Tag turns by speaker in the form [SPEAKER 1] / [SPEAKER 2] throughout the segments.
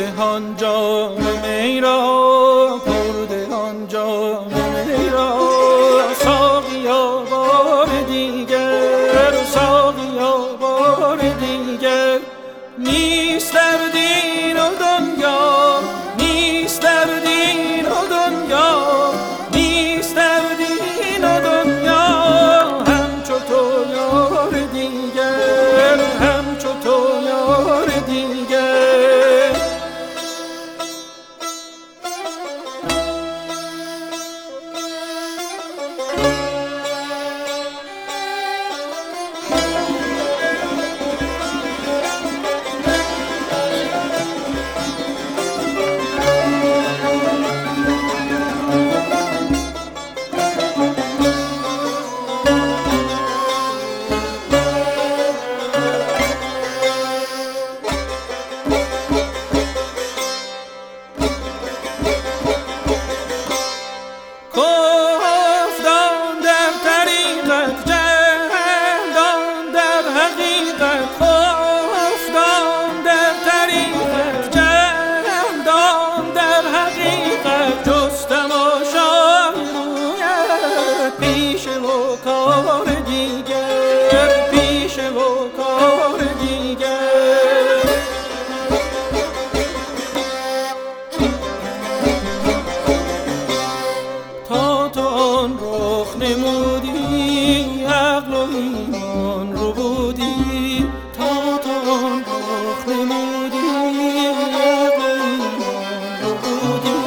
[SPEAKER 1] دهان جام می را، پر دهان جام می را. ساقیا بار دیگر، ساقیا بار دیگر. نیست در دین و دنیا، نیست در دین و دنیا، نیست در دین و دنیا همچو تو یار دیگر، همچو تو یار دیگر. پیش و کار دیگر، پیش و کار دیگر. تا تو آن رخ نمودی عقل و ایمان رو بودی، تا تو آن رخ نمودی عقل و ایمان رو بودی.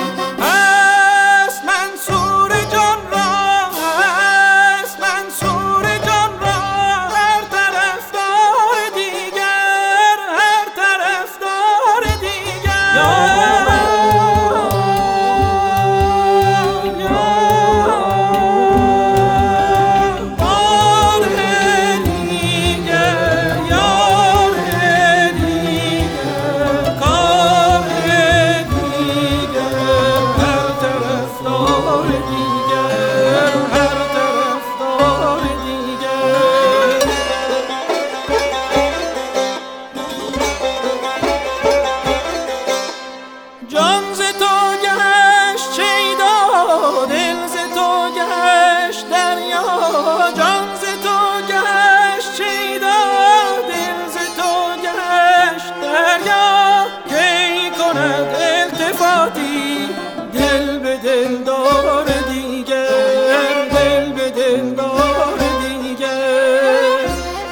[SPEAKER 1] جان ز تو گشت شیدا، دل ز تو گشت دریا. جان ز تو گشت شیدا، دل ز تو گشت دریا. کی کند التفاتی دل به دل دار دیگر، دل به دل دار دیگر.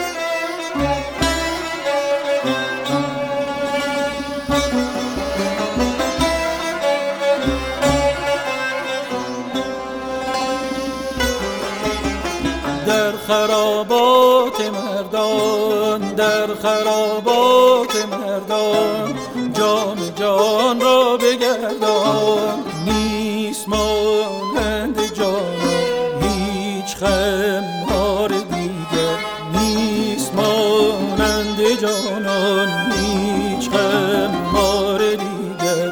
[SPEAKER 1] در خرابات مردان، در خرابات مردان جام جان را بگردان. نیست مانند جانان هیچ خمار دیگر، نیست مانند جانان هیچ خمار دیگر.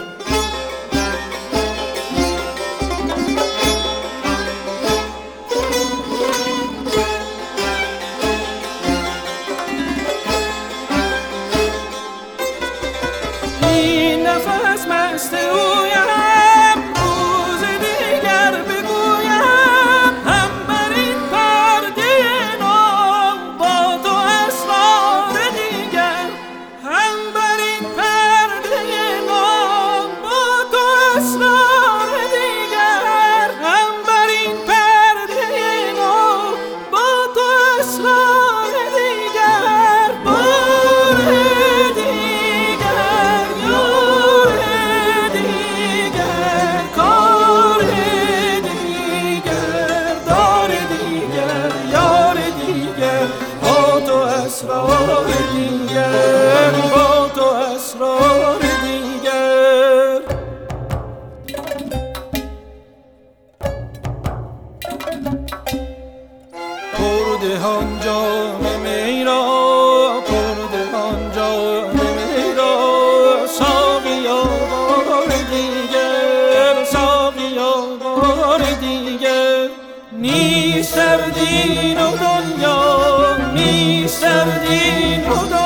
[SPEAKER 1] نفس مست اویم روز دیگر بگویم، هم بر این پرده نام با تو اسرار دیگر، هم بر این پرده نام با تو اسرار دیگر، هم بر این پرده نام با تو اسرار دیگر. بار دیگر یار دیگر، کار دیگر، دار دیگر، یار دیگر. با تو اسرار دیگر، با تو اسرار دیگر. پر دهان جام می را، پر دهان جام می را. ساقیا بار دیگر، ساقیا بار دیگر. نیست در دین و دنیا، نیست در دین و دنیا.